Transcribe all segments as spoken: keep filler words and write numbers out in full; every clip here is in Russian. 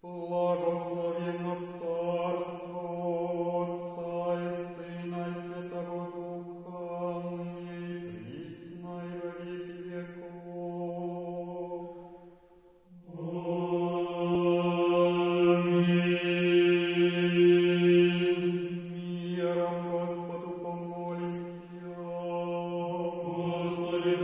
Благословенно Царство Отца и Сына и Святого Духа, ныне и присно и во веки веков. Аминь. Миром Господу помолимся. Господи,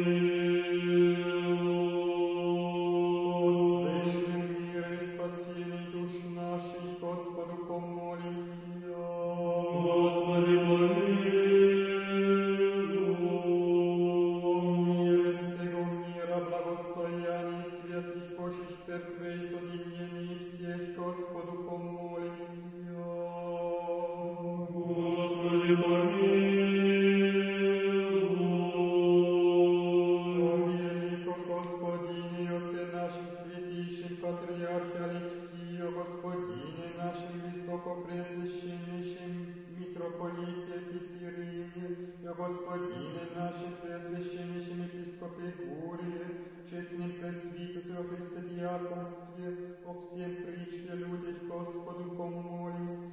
помилуй. О свышлем мира и спасении душ наших, Господу помолимся. Господи, помилуй. О мире всего мира, благостоянии святых Божьих церквей, соединении всех, Господу помолимся. Господи, помилуй. О великом Господине и Отце нашим святейшим Патриархе Алексию, Господине нашим высокопреосвященнейшим митрополите Епифириме, и о Господине нашим преосвященнейшим епископе Гурии, честном пресвитерстве во Христе диаконстве, о всем причте людях, Господу помолимся.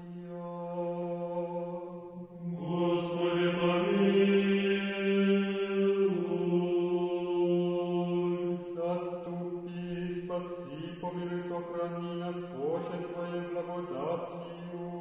Господи, помилуй. Заступи, спаси, помилуй, сохрани нас, Боже, Твоей благодатью.